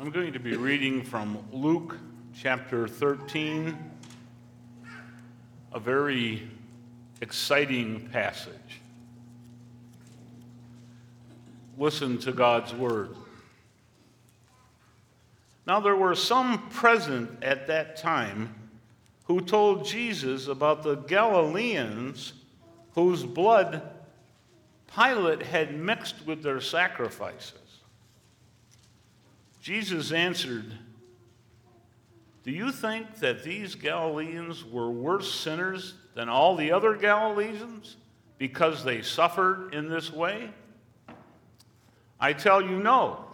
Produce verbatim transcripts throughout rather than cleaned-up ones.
I'm going to be reading from Luke chapter thirteen, a very exciting passage. Listen to God's word. Now there were some present at that time who told Jesus about the Galileans whose blood Pilate had mixed with their sacrifices. Jesus answered, "Do you think that these Galileans were worse sinners than all the other Galileans because they suffered in this way? I tell you, no.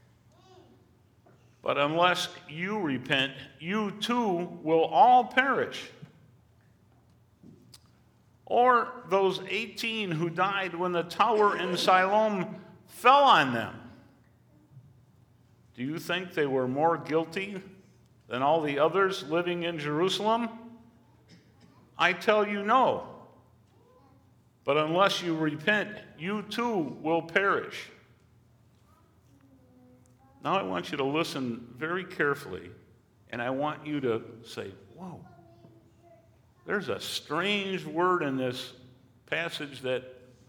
But unless you repent, you too will all perish. Or those eighteen who died when the tower in Siloam fell on them. Do you think they were more guilty than all the others living in Jerusalem? I tell you, no. But unless you repent, you too will perish." Now I want you to listen very carefully, and I want you to say, whoa, there's a strange word in this passage that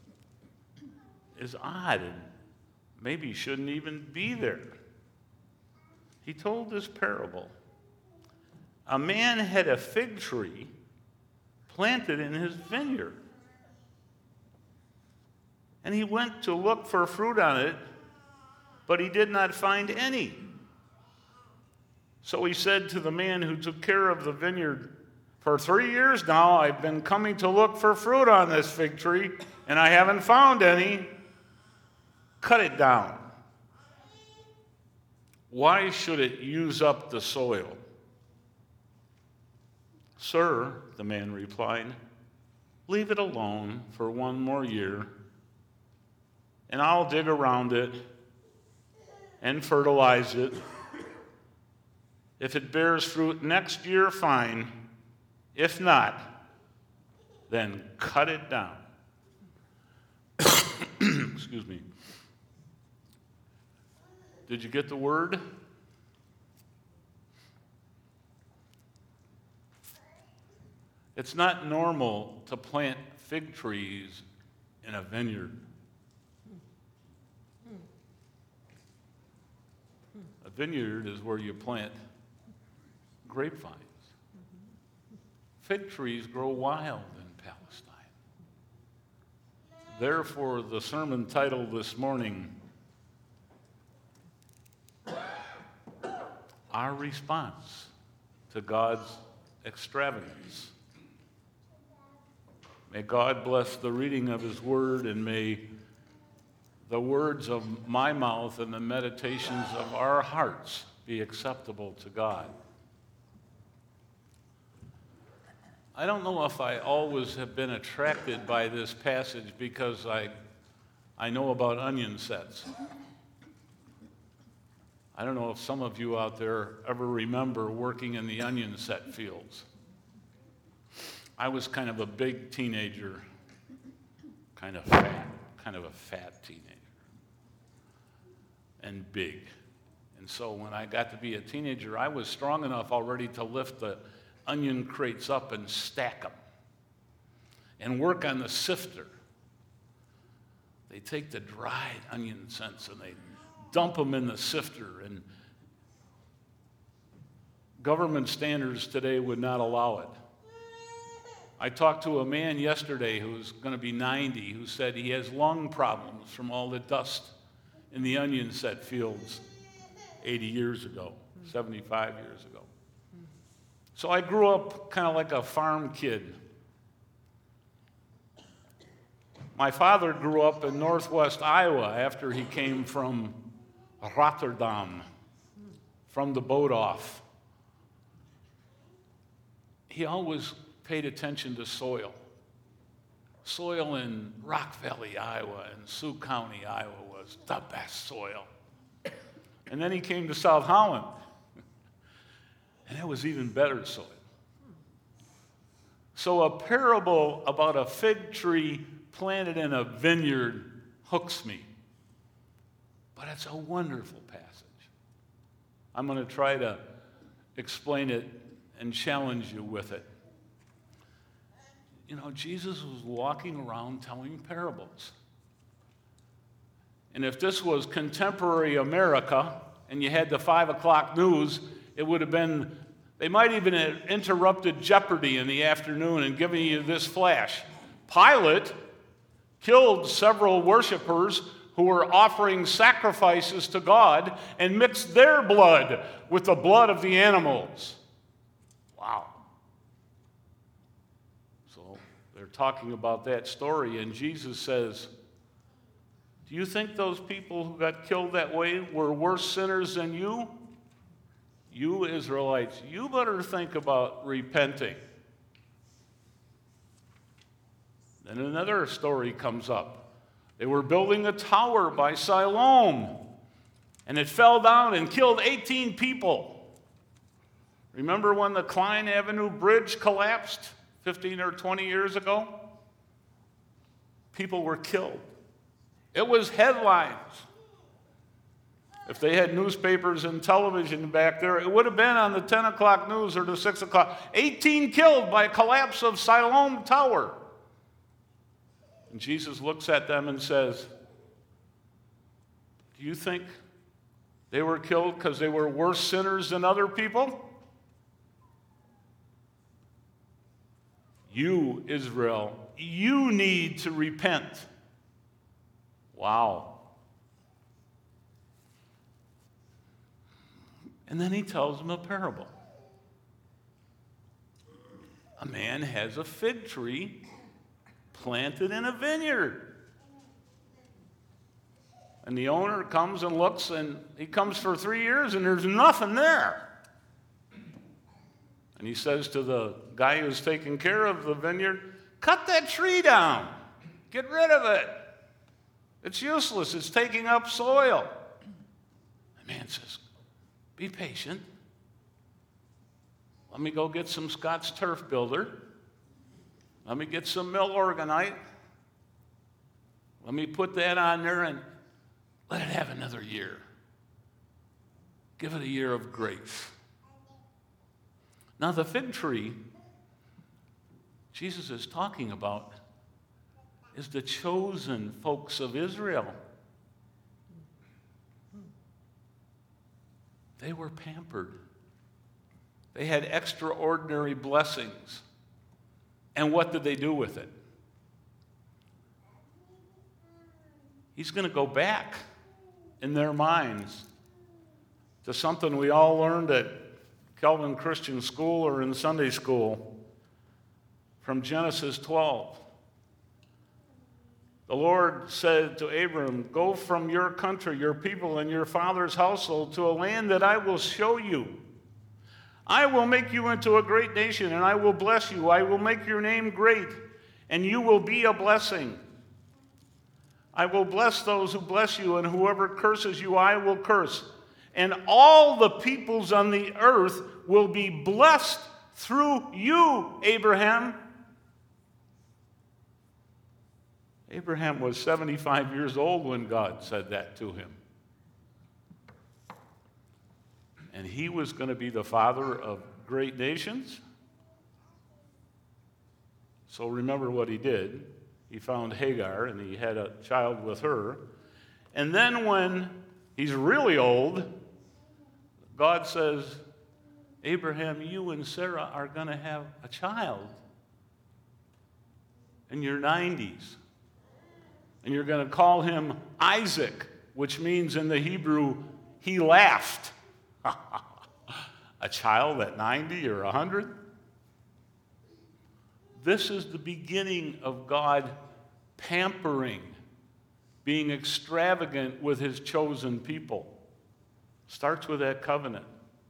is odd and maybe shouldn't even be there. He told this parable. A man had a fig tree planted in his vineyard, and he went to look for fruit on it, but he did not find any. So he said to the man who took care of the vineyard, "For three years now I've been coming to look for fruit on this fig tree, and I haven't found any. Cut it down. Why should it use up the soil?" "Sir," the man replied, "leave it alone for one more year, and I'll dig around it and fertilize it. If it bears fruit next year, fine. If not, then cut it down." Excuse me. Did you get the word? It's not normal to plant fig trees in a vineyard. A vineyard is where you plant grapevines. Fig trees grow wild in Palestine. Therefore, the sermon title this morning, Our Response to God's Extravagance. May God bless the reading of his word, and may the words of my mouth and the meditations of our hearts be acceptable to God. I don't know if I always have been attracted by this passage because I, I know about onion sets. I don't know if some of you out there ever remember working in the onion set fields. I was kind of a big teenager, kind of fat, kind of a fat teenager, and big. And so when I got to be a teenager, I was strong enough already to lift the onion crates up and stack them and work on the sifter. They take the dried onion scents and they dump them in the sifter, and government standards today would not allow it. I talked to a man yesterday who's going to be ninety who said he has lung problems from all the dust in the onion set fields eighty years ago, seventy-five years ago. So I grew up kind of like a farm kid. My father grew up in northwest Iowa after he came from Rotterdam, from the boat off. He always paid attention to soil. Soil in Rock Valley, Iowa, and Sioux County, Iowa was the best soil. And then he came to South Holland, and it was even better soil. So a parable about a fig tree planted in a vineyard hooks me. But it's a wonderful passage. I'm going to try to explain it and challenge you with it. You know, Jesus was walking around telling parables. And if this was contemporary America and you had the five o'clock news, it would have been, they might even have interrupted Jeopardy in the afternoon and given you this flash. Pilate killed several worshipers who were offering sacrifices to God and mixed their blood with the blood of the animals. Wow. So they're talking about that story, and Jesus says, do you think those people who got killed that way were worse sinners than you? You Israelites, you better think about repenting. Then another story comes up. They were building a tower by Siloam, and it fell down and killed eighteen people. Remember when the Klein Avenue Bridge collapsed fifteen or twenty years ago? People were killed. It was headlines. If they had newspapers and television back there, it would have been on the ten o'clock news or the six o'clock. eighteen killed by collapse of Siloam Tower. And Jesus looks at them and says, do you think they were killed because they were worse sinners than other people? You, Israel, you need to repent. Wow. And then he tells them a parable. A man has a fig tree planted in a vineyard. And the owner comes and looks, and he comes for three years, and there's nothing there. And he says to the guy who's taking care of the vineyard, cut that tree down. Get rid of it. It's useless. It's taking up soil. The man says, be patient. Let me go get some Scotch turf builder. Let me get some mill organite. Let me put that on there and let it have another year. Give it a year of grace. Now, the fig tree Jesus is talking about is the chosen folks of Israel. They were pampered. They had extraordinary blessings. And what did they do with it? He's going to go back in their minds to something we all learned at Calvin Christian School or in Sunday school from Genesis twelve. The Lord said to Abram, go from your country, your people, and your father's household to a land that I will show you. I will make you into a great nation, and I will bless you. I will make your name great, and you will be a blessing. I will bless those who bless you, and whoever curses you, I will curse. And all the peoples on the earth will be blessed through you, Abraham. Abraham was seventy-five years old when God said that to him. And he was going to be the father of great nations. So remember what he did. He found Hagar, and he had a child with her. And then when he's really old, God says, Abraham, you and Sarah are going to have a child in your nineties. And you're going to call him Isaac, which means in the Hebrew, he laughed. A child at ninety or one hundred? This is the beginning of God pampering, being extravagant with his chosen people. Starts with that covenant.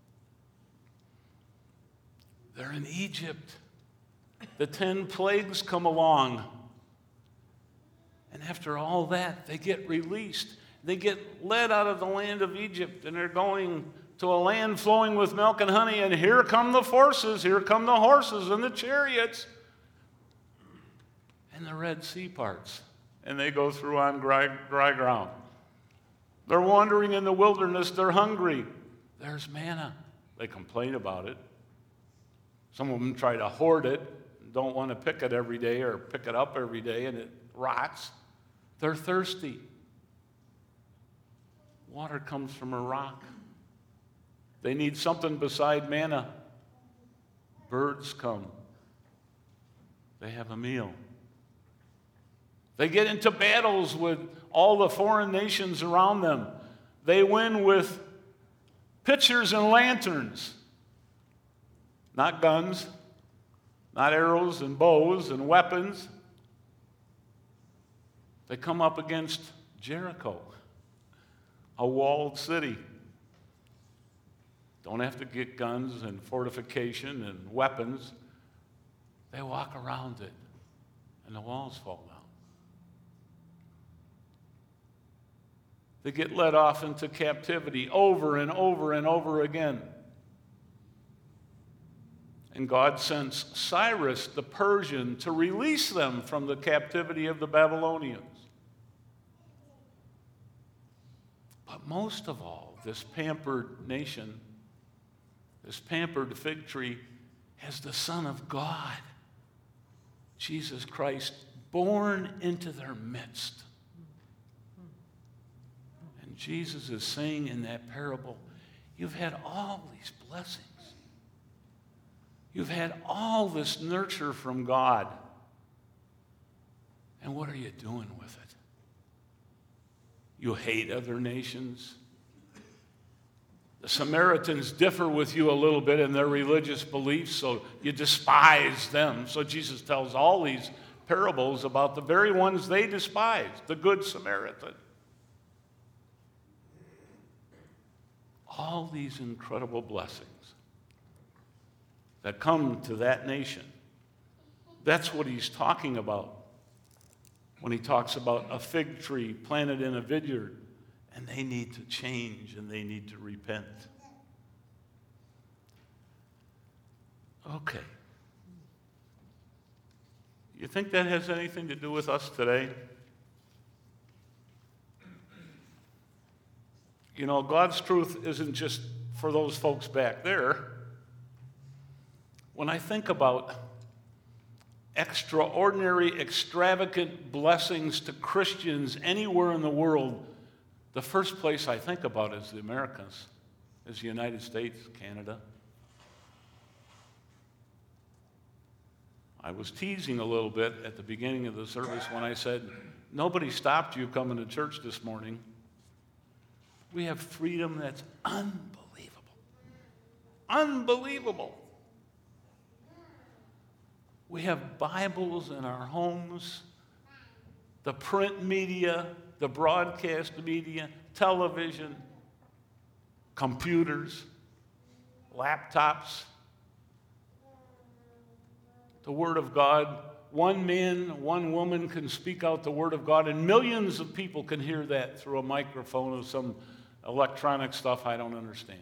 They're in Egypt. The ten plagues come along. And after all that, they get released. They get led out of the land of Egypt, and they're going to a land flowing with milk and honey, and here come the forces, here come the horses and the chariots. And the Red Sea parts, and they go through on dry, dry ground. They're wandering in the wilderness, they're hungry. There's manna. They complain about it. Some of them try to hoard it, don't want to pick it every day or pick it up every day, and it rots. They're thirsty. Water comes from a rock. They need something beside manna. Birds come. They have a meal. They get into battles with all the foreign nations around them. They win with pitchers and lanterns. Not guns, not arrows and bows and weapons. They come up against Jericho, a walled city. Don't have to get guns and fortification and weapons. They walk around it, and the walls fall down. They get led off into captivity over and over and over again. And God sends Cyrus the Persian to release them from the captivity of the Babylonians. But most of all, this pampered nation, this pampered fig tree, has the Son of God, Jesus Christ, born into their midst. And Jesus is saying in that parable, you've had all these blessings. You've had all this nurture from God. And what are you doing with it? You hate other nations. The Samaritans differ with you a little bit in their religious beliefs, so you despise them. So Jesus tells all these parables about the very ones they despise, the Good Samaritan. All these incredible blessings that come to that nation. That's what he's talking about when he talks about a fig tree planted in a vineyard, and they need to change and they need to repent. Okay. You think that has anything to do with us today? You know, God's truth isn't just for those folks back there. When I think about extraordinary, extravagant blessings to Christians anywhere in the world, the first place I think about is the Americas, is the United States, Canada. I was teasing a little bit at the beginning of the service when I said, nobody stopped you coming to church this morning. We have freedom that's unbelievable. Unbelievable. We have Bibles in our homes, the print media, the broadcast media, television, computers, laptops, the Word of God. One man, one woman can speak out the Word of God, and millions of people can hear that through a microphone or some electronic stuff I don't understand.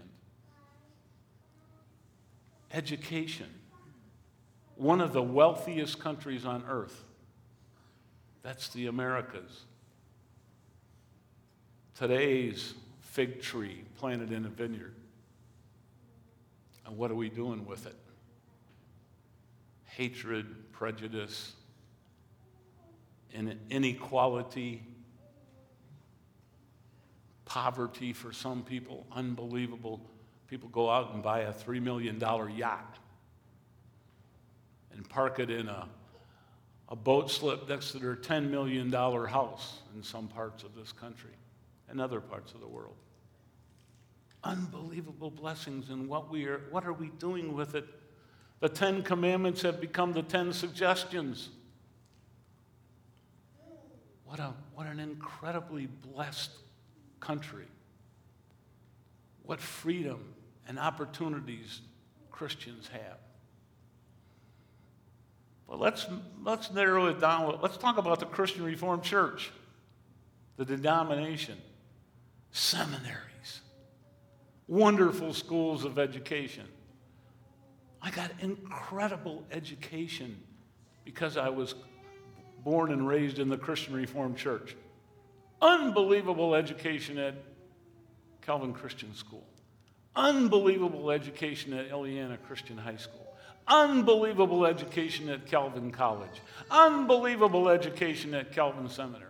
Education. One of the wealthiest countries on earth. That's the Americas. Today's fig tree planted in a vineyard. And what are we doing with it? Hatred, prejudice, inequality, poverty for some people, unbelievable. People go out and buy a three million dollars yacht and park it in a, a boat slip next to their ten million dollars house in some parts of this country and other parts of the world. Unbelievable blessings, and what we are, what are we doing with it? The Ten Commandments have become the Ten Suggestions. What a what an incredibly blessed country. What freedom and opportunities Christians have. Well, let's, let's narrow it down. Let's talk about the Christian Reformed Church, the denomination, seminaries, wonderful schools of education. I got incredible education because I was born and raised in the Christian Reformed Church. Unbelievable education at Calvin Christian School. Unbelievable education at Eliana Christian High School. Unbelievable education at Calvin College. Unbelievable education at Calvin Seminary.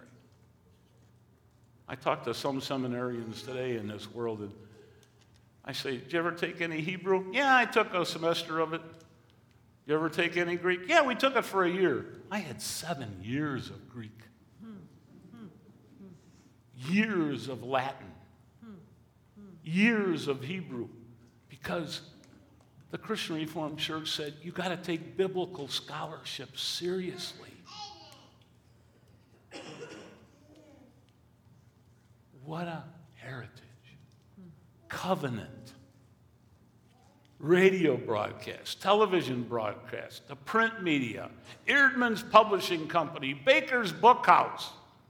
I talked to some seminarians today in this world, and I say, did you ever take any Hebrew? Yeah, I took a semester of it. You ever take any Greek? Yeah, we took it for a year. I had seven years of Greek. Years of Latin. Years of Hebrew. Because the Christian Reformed Church said, you got to take biblical scholarship seriously. What a heritage. Covenant. Radio broadcast, television broadcast, the print media, Eerdmans Publishing Company, Baker's Bookhouse.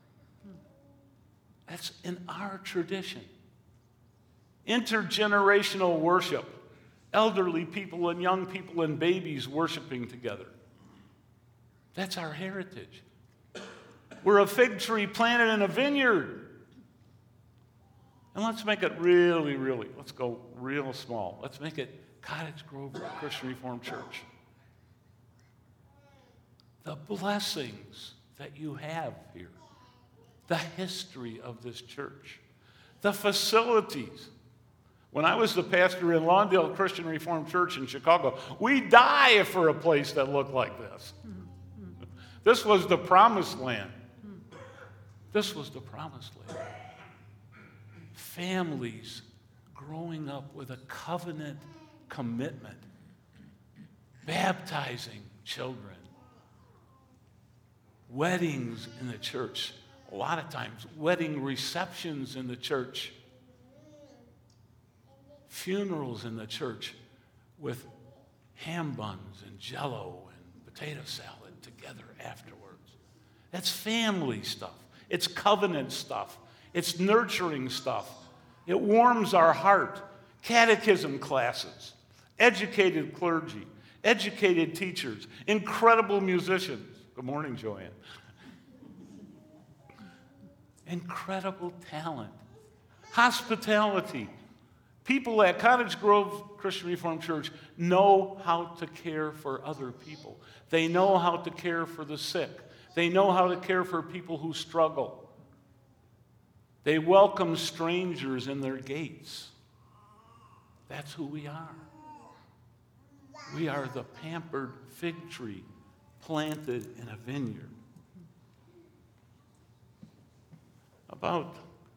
That's in our tradition. Intergenerational worship. Elderly people and young people and babies worshiping together. That's our heritage. We're a fig tree planted in a vineyard. And let's make it really, really, let's go real small. Let's make it Cottage Grove Christian Reformed Church. The blessings that you have here, the history of this church, the facilities. When I was the pastor in Lawndale Christian Reformed Church in Chicago, we die for a place that looked like this. This was the promised land. This was the promised land. Families growing up with a covenant commitment, baptizing children, weddings in the church, a lot of times wedding receptions in the church, funerals in the church with ham buns and jello and potato salad together afterwards. That's family stuff. It's covenant stuff. It's nurturing stuff. It warms our heart. Catechism classes, educated clergy, educated teachers, incredible musicians. Good morning, Joanne. Incredible talent. Hospitality. People at Cottage Grove Christian Reformed Church know how to care for other people. They know how to care for the sick. They know how to care for people who struggle. They welcome strangers in their gates. That's who we are. We are the pampered fig tree planted in a vineyard. About,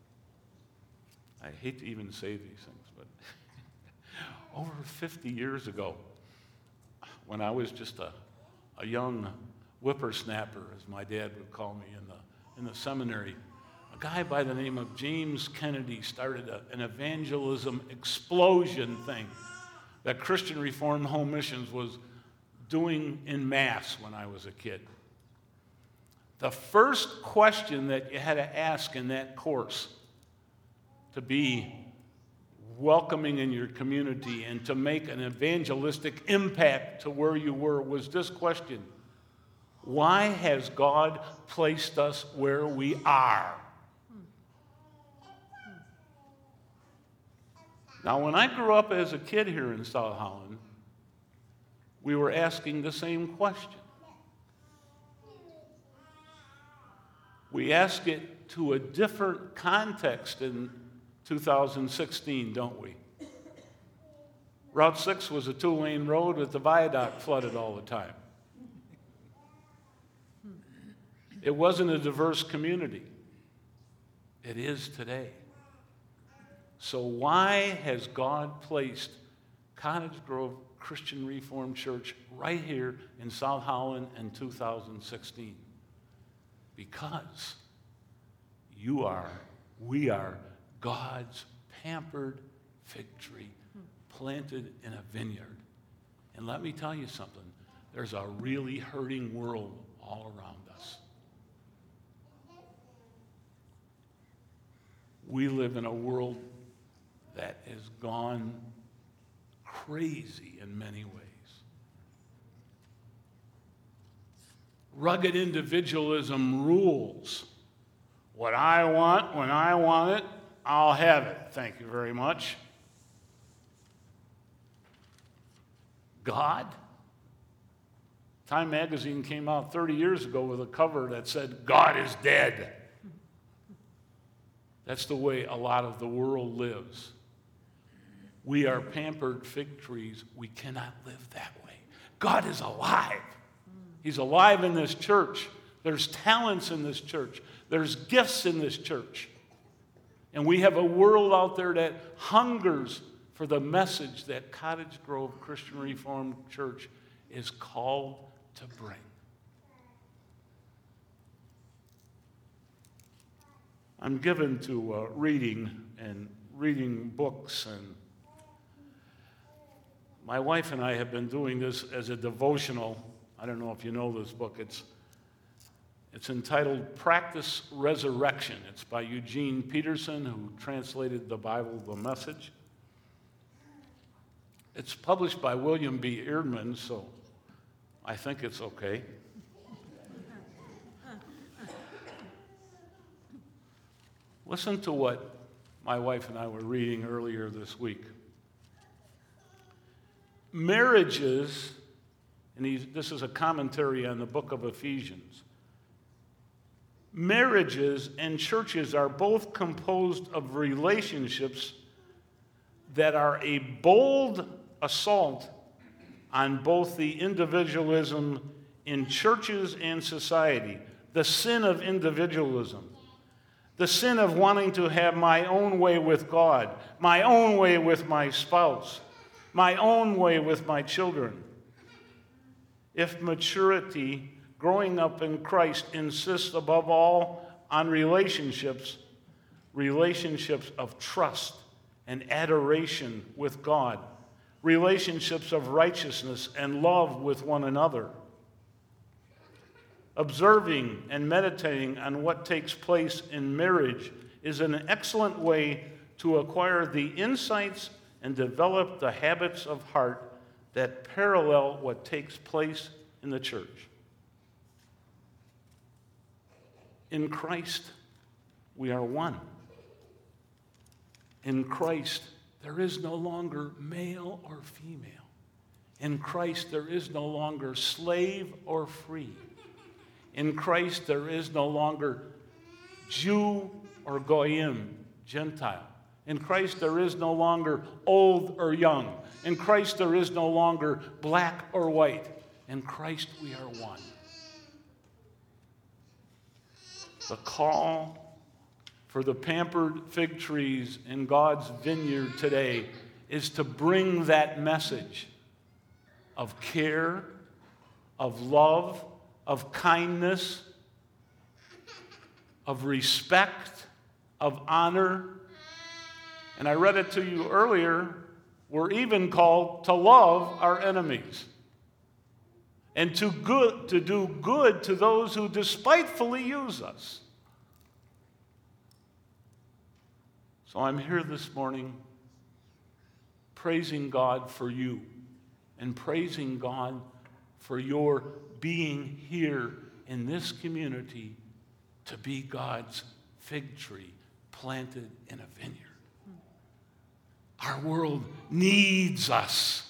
I hate to even say these things, but over fifty years ago, when I was just a, a young whippersnapper, as my dad would call me in the, in the seminary, a guy by the name of James Kennedy started a, an evangelism explosion thing that Christian Reformed Home Missions was doing en masse when I was a kid. The first question that you had to ask in that course to be welcoming in your community and to make an evangelistic impact to where you were was this question: why has God placed us where we are? Now, when I grew up as a kid here in South Holland, we were asking the same question. We ask it to a different context in two thousand sixteen, don't we? Route six was a two-lane road with the viaduct flooded all the time. It wasn't a diverse community. It is today. So why has God placed Cottage Grove Christian Reformed Church right here in South Holland in two thousand sixteen? Because you are, we are God's pampered fig tree planted in a vineyard. And let me tell you something, there's a really hurting world all around us. We live in a world that has gone crazy in many ways. Rugged individualism rules. What I want, when I want it, I'll have it. Thank you very much. God? Time magazine came out thirty years ago with a cover that said, God is dead. That's the way a lot of the world lives. We are pampered fig trees. We cannot live that way. God is alive. He's alive in this church. There's talents in this church. There's gifts in this church. And we have a world out there that hungers for the message that Cottage Grove Christian Reformed Church is called to bring. I'm given to uh, reading and reading books, and my wife and I have been doing this as a devotional. I don't know if you know this book. It's It's entitled Practice Resurrection. It's by Eugene Peterson, who translated the Bible, The Message. It's published by William B. Eerdman, so I think it's okay. Listen to what my wife and I were reading earlier this week. Marriages, and he's, this is a commentary on the book of Ephesians. Marriages and churches are both composed of relationships that are a bold assault on both the individualism in churches and society, the sin of individualism, the sin of wanting to have my own way with God, my own way with my spouse, my own way with my children. If maturity, growing up in Christ, insists above all on relationships, relationships of trust and adoration with God, relationships of righteousness and love with one another, observing and meditating on what takes place in marriage is an excellent way to acquire the insights and develop the habits of heart that parallel what takes place in the church. In Christ, we are one. In Christ, there is no longer male or female. In Christ, there is no longer slave or free. In Christ, there is no longer Jew or Goyim, Gentile. In Christ, there is no longer old or young. In Christ, there is no longer black or white. In Christ, we are one. The call for the pampered fig trees in God's vineyard today is to bring that message of care, of love, of kindness, of respect, of honor. And I read it to you earlier, we're even called to love our enemies and to good to do good to those who despitefully use us. So I'm here this morning praising God for you and praising God for your being here in this community to be God's fig tree planted in a vineyard. Our world needs us,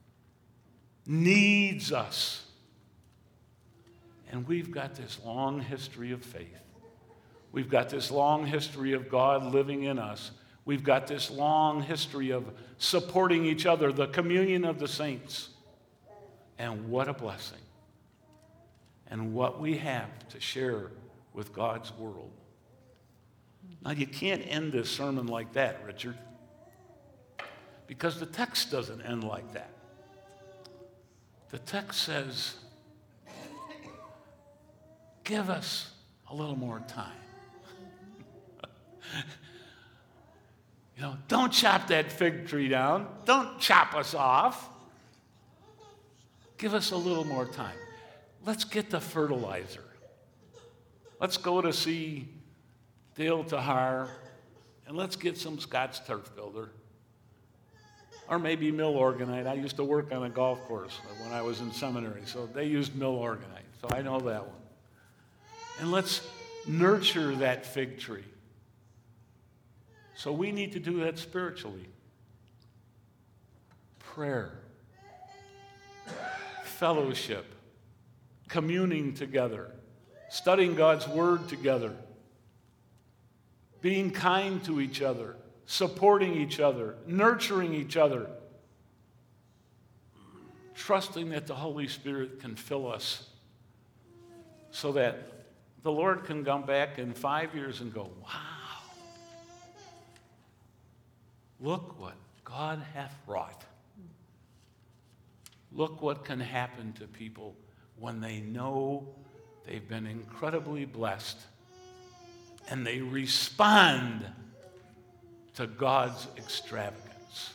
needs us. And we've got this long history of faith. We've got this long history of God living in us. We've got this long history of supporting each other, the communion of the saints. And what a blessing. And what we have to share with God's world. Now, you can't end this sermon like that, Richard, because the text doesn't end like that. The text says, give us a little more time. You know, don't chop that fig tree down. Don't chop us off. Give us a little more time. Let's get the fertilizer. Let's go to see Dale Tahar, and let's get some Scotts Turf Builder. Or maybe mill organite. I used to work on a golf course when I was in seminary, so they used mill organite, so I know that one. And let's nurture that fig tree. So we need to do that spiritually. Prayer, fellowship, communing together, studying God's Word together, being kind to each other, supporting each other, nurturing each other, trusting that the Holy Spirit can fill us so that the Lord can come back in five years and go, wow, look what God hath wrought. Look what can happen to people when they know they've been incredibly blessed and they respond to God's extravagance.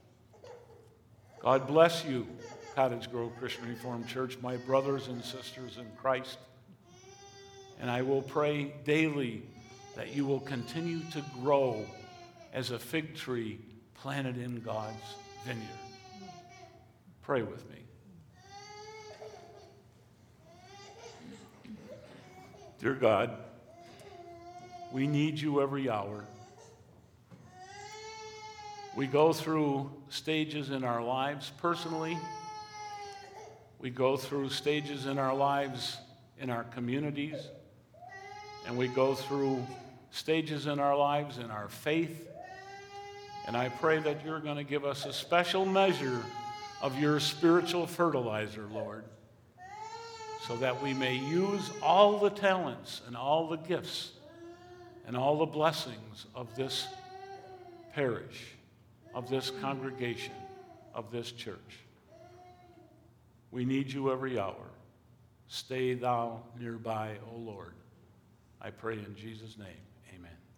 God bless you, Cottage Grove Christian Reformed Church, my brothers and sisters in Christ. And I will pray daily that you will continue to grow as a fig tree planted in God's vineyard. Pray with me. Dear God, we need you every hour. We go through stages in our lives personally. We go through stages in our lives in our communities. And we go through stages in our lives in our faith. And I pray that you're going to give us a special measure of your spiritual fertilizer, Lord, so that we may use all the talents and all the gifts and all the blessings of this parish, of this congregation, of this church. We need you every hour. Stay thou nearby, O Lord. I pray in Jesus' name, amen.